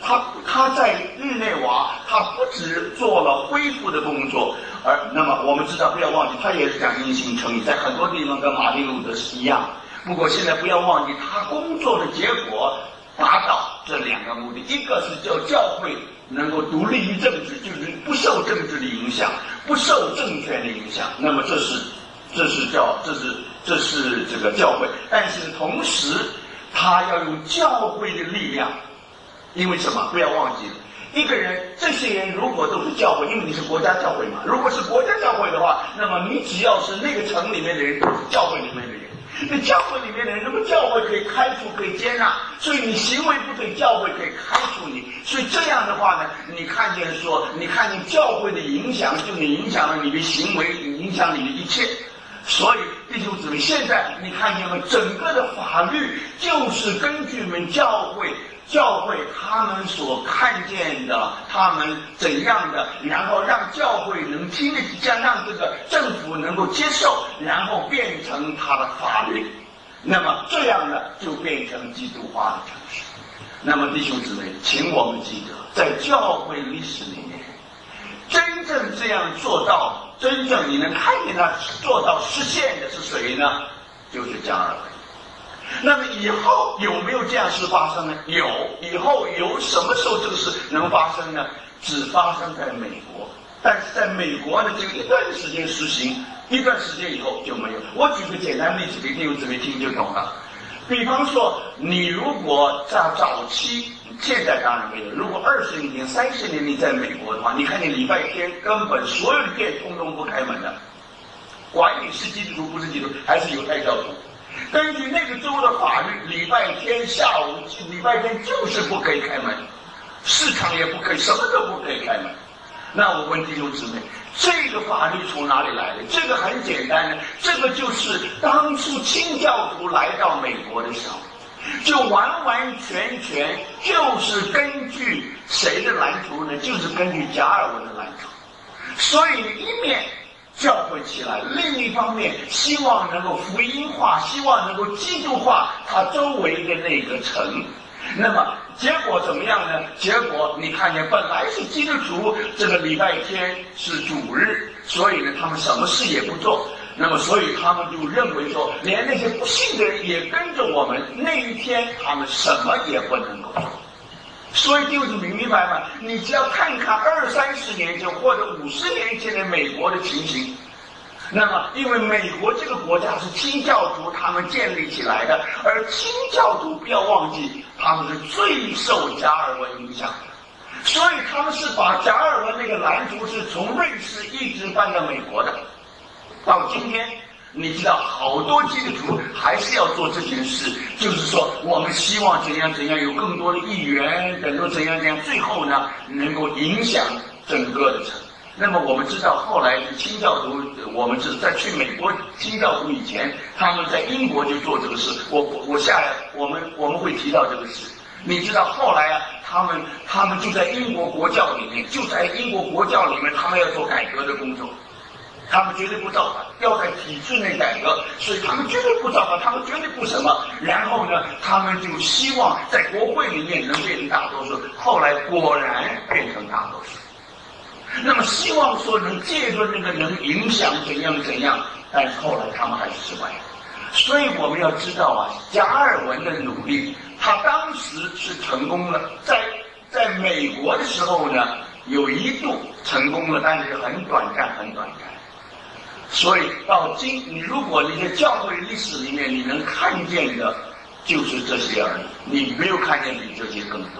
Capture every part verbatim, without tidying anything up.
他他在日内瓦，他不只做了恢复的工作，而那么我们知道，不要忘记，他也是讲因信称义，在很多地方跟马丁路德是一样。不过现在不要忘记，他工作的结果达到这两个目的，一个是叫教会能够独立于政治，就是不受政治的影响，不受政权的影响。那么这是这是教这是这是这个教会，但是同时他要用教会的力量，因为什么？不要忘记了，一个人，这些人如果都是教会，因为你是国家教会嘛，如果是国家教会的话，那么你只要是那个城里面的人，都是教会里面的人。那教会里面的人，那么教会可以开除，可以接纳，所以你行为不对，教会可以开除你。所以这样的话呢，你看见说，你看见教会的影响，就你影响了你的行为，影响你的一切。所以弟兄姊妹，现在你看见吗？整个的法律就是根据我们教会。教会他们所看见的，他们怎样的，然后让教会能听得见，让这个政府能够接受，然后变成他的法律。那么这样呢，就变成基督化的城市。那么弟兄姊妹，请我们记得，在教会历史里面，真正这样做到，真正你能看见他做到实现的是谁呢？就是加尔文。那么以后有没有这样事发生呢？有。以后有什么时候这个事能发生呢？只发生在美国，但是在美国呢，这个一段时间实行，一段时间以后就没有。我举个简单例子给弟兄姊妹听就懂了。比方说，你如果在早期，现在当然没有，如果二十年、三十年你在美国的话，你看见礼拜天根本所有的店通通不开门的，管你是基督徒不是基督徒，还是犹太教徒。根据那个州的法律，礼拜天下午、礼拜天就是不可以开门，市场也不可以，什么都不可以开门。那我问弟兄姊妹，这个法律从哪里来的？这个很简单的，这个就是当初清教徒来到美国的时候，就完完全全就是根据谁的蓝图呢？就是根据加尔文的蓝图。所以一面教会起来，另一方面希望能够福音化，希望能够基督化它周围的那个城。那么结果怎么样呢？结果你看见，本来是基督徒，这个礼拜天是主日，所以呢他们什么事也不做。那么所以他们就认为说，连那些不信的人也跟着我们，那一天他们什么也不能够做。所以弟兄姊妹明白吗？你只要看看二三十年前或者五十年前的美国的情形，那么因为美国这个国家是清教徒他们建立起来的，而清教徒不要忘记，他们是最受加尔文影响的，所以他们是把加尔文那个蓝图是从瑞士一直搬到美国的。到今天你知道好多基督徒还是要做这件事，就是说我们希望怎样怎样有更多的议员，等到怎样怎样，最后呢能够影响整个的城。那么我们知道后来清教徒，我们是在去美国清教徒以前，他们在英国就做这个事。我我下来我们我们会提到这个事。你知道后来啊，他们他们就在英国国教里面，就在英国国教里面，他们要做改革的工作。他们绝对不造反，要在体制内改革，所以他们绝对不造反，他们绝对不什么。然后呢，他们就希望在国会里面能变成大多数。后来果然变成大多数。那么希望说能借助那个能影响怎样怎样，但是后来他们还是失败了。所以我们要知道啊，加尔文的努力，他当时是成功了，在在美国的时候呢，有一度成功了，但是很短暂，很短暂。所以到今，你如果你在教会历史里面，你能看见的就是这些而已，你没有看见比这些更多。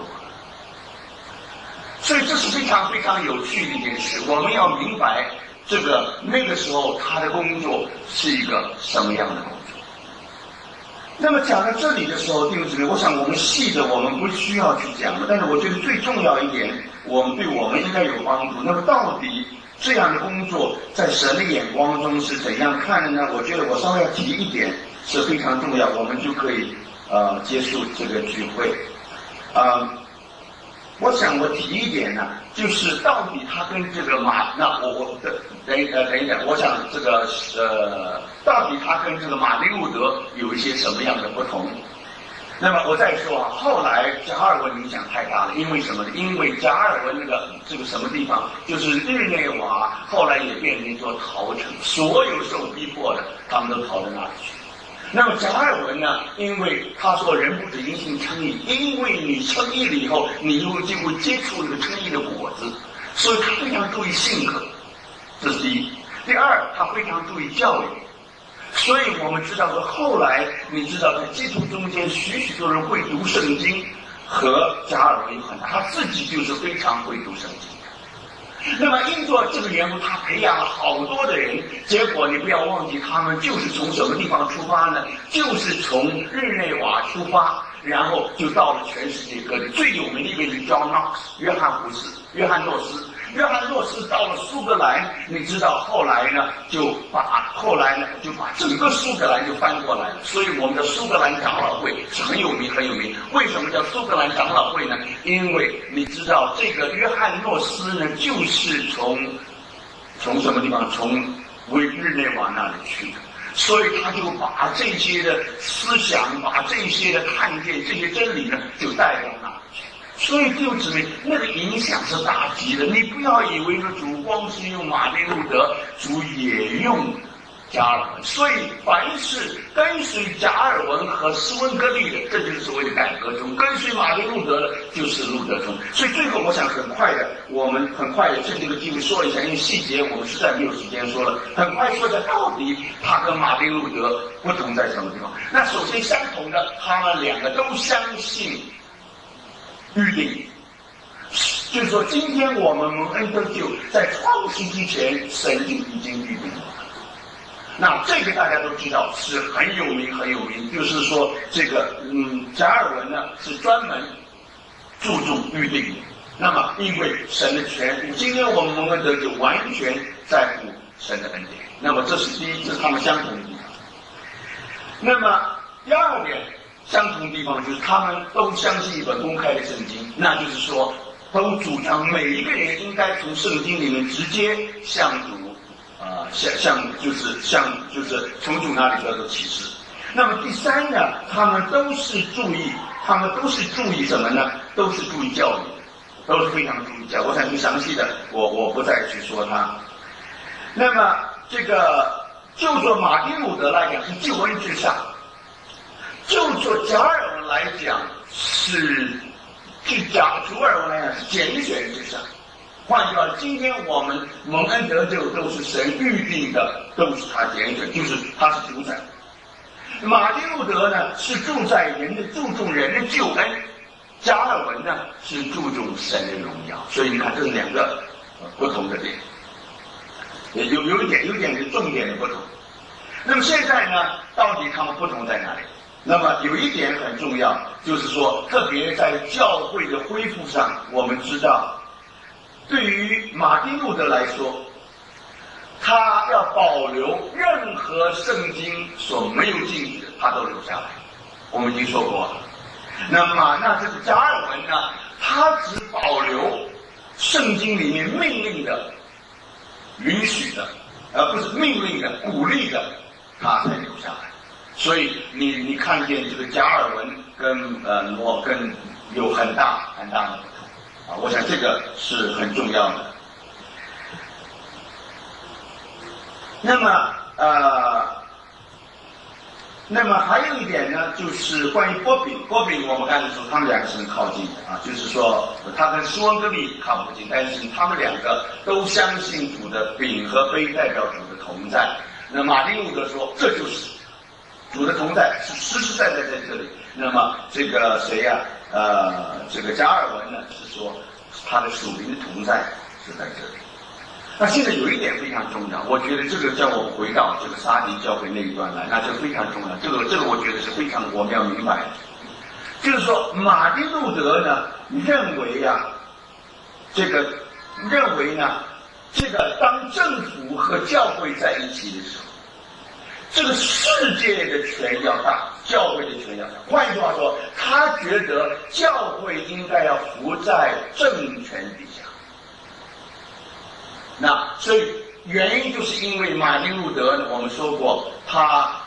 所以这是非常非常有趣的一件事。我们要明白这个那个时候他的工作是一个什么样的工作。那么讲到这里的时候，弟兄姊妹，我想我们细的我们不需要去讲了，但是我觉得最重要一点，我们对我们应该有帮助。那么到底这样的工作在神的眼光中是怎样看的呢？我觉得我稍微要提一点是非常重要，我们就可以呃结束这个聚会。呃，我想我提一点呢，就是到底他跟这个马，那我我等等一等一等，我想这个呃，到底他跟这个马丁路德有一些什么样的不同？ 那么我再说啊，后来加尔文影响太大了，因为什么呢？因为加尔文那个这个什么地方，就是日内瓦，后来也变成一座陶城，所有受逼迫的，他们都逃到那里去。那么加尔文呢，因为他说人不止因信称义，因为你称义了以后，你又就会接触这个称义的果子，所以他非常注意性格，这是第一。第二，他非常注意教育。所以我们知道说，后来你知道，在基督中间，许许多人会读圣经，和加尔文有很大，他自己就是非常会读圣经的。那么因着这个缘故，他培养了好多的人，结果你不要忘记，他们就是从什么地方出发呢？就是从日内瓦出发，然后就到了全世界各地。最有名的一个是 John Knox， 约翰胡斯，约翰诺斯。约翰诺斯到了苏格兰，你知道后来呢，就把后来呢就把整个苏格兰就翻过来了。所以我们的苏格兰长老会是很有名很有名。为什么叫苏格兰长老会呢？因为你知道这个约翰诺斯呢，就是从从什么地方？从为日内瓦那里去的。所以他就把这些的思想，把这些的看见，这些真理呢，就带到那里去。所以弟兄姊妹，那个影响是大极的。你不要以为说主光是用马丁路德，主也用加尔文。所以凡是跟随加尔文和斯温哥利的，这就是所谓的改革宗；跟随马丁路德的，就是路德宗。所以最后我想很快的，我们很快的趁这个机会说一下，因为细节我们实在没有时间说了，很快说一下到底他跟马丁路德不同在什么地方。那首先相同的，他们两个都相信预定，就是说，今天我们蒙恩得救，在创世之前，神就已经预定了。那这个大家都知道是很有名很有名，就是说这个嗯，加尔文呢是专门注重预定的。那么因为神的权柄，今天我们蒙恩得救完全在乎神的恩典。那么这是第一，这是他们相同的地方。那么第二点。相同的地方就是他们都相信一本公开的圣经，那就是说都主张每一个人应该从圣经里面直接向主啊、呃、向向就是向就是从主那里得到启示。那么第三呢，他们都是注意，他们都是注意什么呢？都是注意教育，都是非常注意教育。我想去详细的，我我不再去说它。那么这个就说马丁路德来讲是救恩至上。就做加尔文来讲是，就讲主尔文来讲是拣选之上。换句话说，今天我们蒙恩得救都是神预定的，都是他拣选，就是他是主宰。马丁路德呢是注在人的注重人的救恩，加尔文呢是注重神的荣耀。所以你看，这是两个、呃、不同的点，也有有一点有一点是重点的不同。那么现在呢，到底他们不同在哪里？那么有一点很重要，就是说，特别在教会的恢复上，我们知道，对于马丁路德来说，他要保留任何圣经所没有禁止的，他都留下来。我们已经说过了。那么，那这个加尔文呢，他只保留圣经里面命令的、允许的，而不是命令的、鼓励的，他才留下来。所以你你看见这个加尔文跟呃摩根有很大很大的不同啊，我想这个是很重要的。那么呃，那么还有一点呢，就是关于波饼，波饼我们刚才说他们两个是很靠近的啊，就是说他跟斯温哥利靠不近，但是他们两个都相信主的饼和杯代表主的同在。那马丁路德说，这就是主的同在是实实在在在这里。那么这个谁呀、啊？呃，这个加尔文呢是说他的属灵的同在是在这里。那现在有一点非常重要，我觉得这个叫我回到这个沙迪教会那一段来，那就非常重要。这个这个我觉得是非常我们要明白的，就是说马丁路德呢认为呀、啊，这个认为呢，这个当政府和教会在一起的时候。这个世界的权要大，教会的权要大。换句话说，他觉得教会应该要服在政权底下。那所以原因就是因为马丁路德，我们说过，他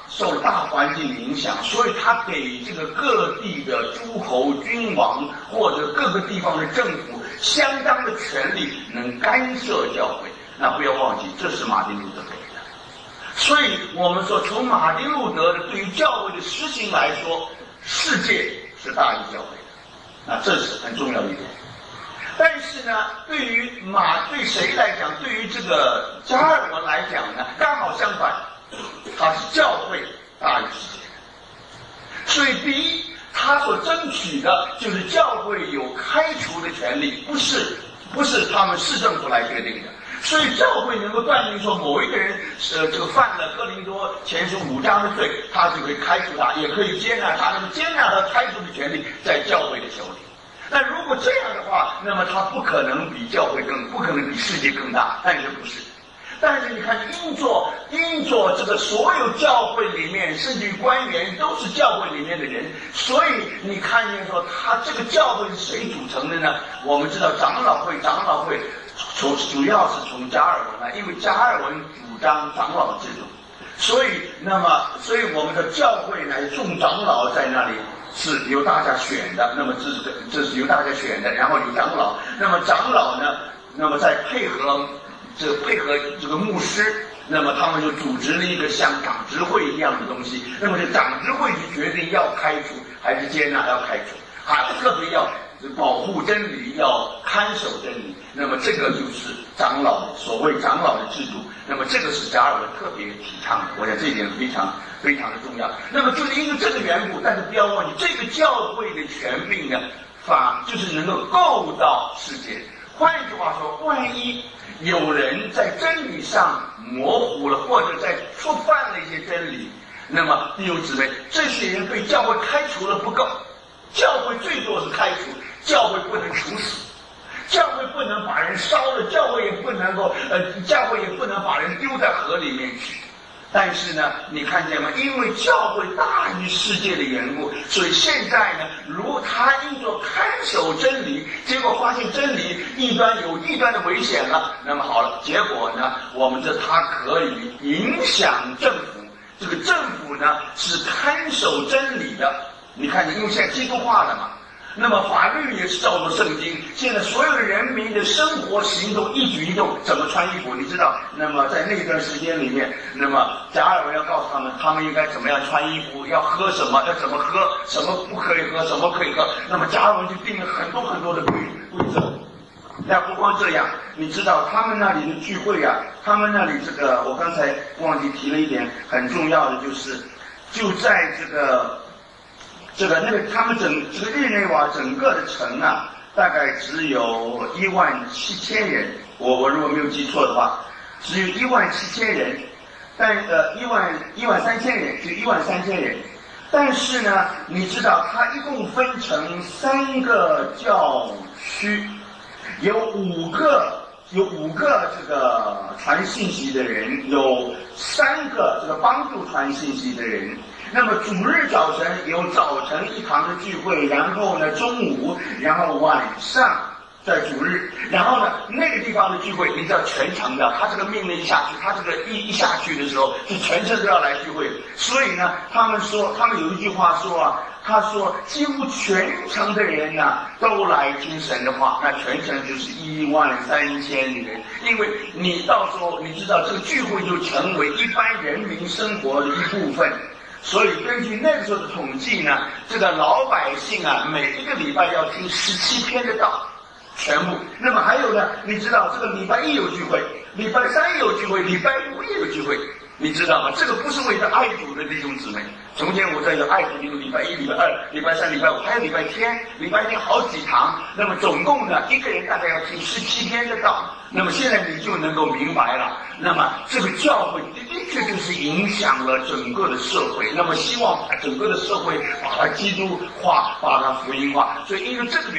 受了大环境影响，所以他给这个各地的诸侯、君王或者各个地方的政府相当的权力，能干涉教会。那不要忘记，这是马丁路德给的。所以我们说，从马丁路德的对于教会的实行来说，世界是大于教会的，那这是很重要的一点。但是呢，对于马对谁来讲，对于这个加尔文来讲呢，刚好相反，他是教会大于世界。所以第一，他所争取的就是教会有开除的权利，不是不是他们市政府来决定的。所以教会能够断定说某一个人呃这个犯了哥林多前书五章的罪，他就可以开除他，也可以接纳他，那么接纳他开除的权利在教会的手里。那如果这样的话，那么他不可能比教会更，不可能比世界更大，但是不是？但是你看，英作英作这个所有教会里面，甚至于官员都是教会里面的人，所以你看见说，他这个教会是谁组成的呢？我们知道长老会，长老会从主要是从加尔文来，因为加尔文主张长老制度，所以那么，所以我们的教会呢，众长老在那里。是由大家选的，那么这是这是由大家选的，然后有长老，那么长老呢，那么再配合这配合这个牧师，那么他们就组织了一个像长执会一样的东西，那么这长执会就决定要开除还是接纳要开除，还特别要保护真理，要看守真理，那么这个就是长老所谓长老的制度，那么这个是加尔文特别提倡的，我想这一点非常非常的重要。那么就是因为这个缘故，但是不要忘记，这个教会的权柄呢，法就是能够够到世界。换句话说，万一有人在真理上模糊了，或者在触犯了一些真理，那么弟兄姊妹，这些人被教会开除了不够，教会最多是开除，教会不能处死。教会不能把人烧了，教会也不能够，呃，教会也不能把人丢在河里面去。但是呢，你看见吗？因为教会大于世界的缘故，所以现在呢，如他因着看守真理，结果发现真理异端有异端的危险了，那么好了，结果呢，我们这他可以影响政府，这个政府呢是看守真理的。你看见，因为现在基督化了嘛。那么法律也是照着圣经，现在所有的人民的生活行动一举一动，怎么穿衣服，你知道？那么在那段时间里面，那么加尔文要告诉他们，他们应该怎么样穿衣服，要喝什么，要怎么喝，什么不可以喝，什么可以喝。那么加尔文就定了很多很多的规规则。那不光这样，你知道他们那里的聚会啊，他们那里这个，我刚才忘记提了一点很重要的，就是就在这个。这个那个他们整这个日内瓦整个的城啊，大概只有一万七千人，我我如果没有记错的话，只有一万七千人，但呃一万一万三千人，就一万三千人。但是呢，你知道它一共分成三个教区，有五个有五个这个传信息的人，有三个这个帮助传信息的人。那么主日早晨有早晨一堂的聚会，然后呢中午，然后晚上在主日，然后呢那个地方的聚会，你知道全城的，他这个命令一下去，他这个一一下去的时候，是全城都要来聚会。所以呢，他们说，他们有一句话说啊，他说几乎全城的人呢、啊、都来听神的话，那全城就是一万三千人。因为你到时候你知道这个聚会就成为一般人民生活的一部分。所以根据那个时候的统计呢，这个老百姓啊，每一个礼拜要听十七篇的道，全部。那么还有呢，你知道这个礼拜一有聚会，礼拜三也有聚会，礼拜五也有聚会，你知道吗？这个不是为了爱主的弟兄姊妹。从前我在有爱主的礼拜一、礼拜二、礼拜三、礼拜五，还有礼拜天，礼拜天好几堂。那么总共呢，一个人大概要听十七篇的道。那么现在你就能够明白了，那么这个教会的确就是影响了整个的社会，那么希望把整个的社会把它基督化，把它福音化，所以因为这个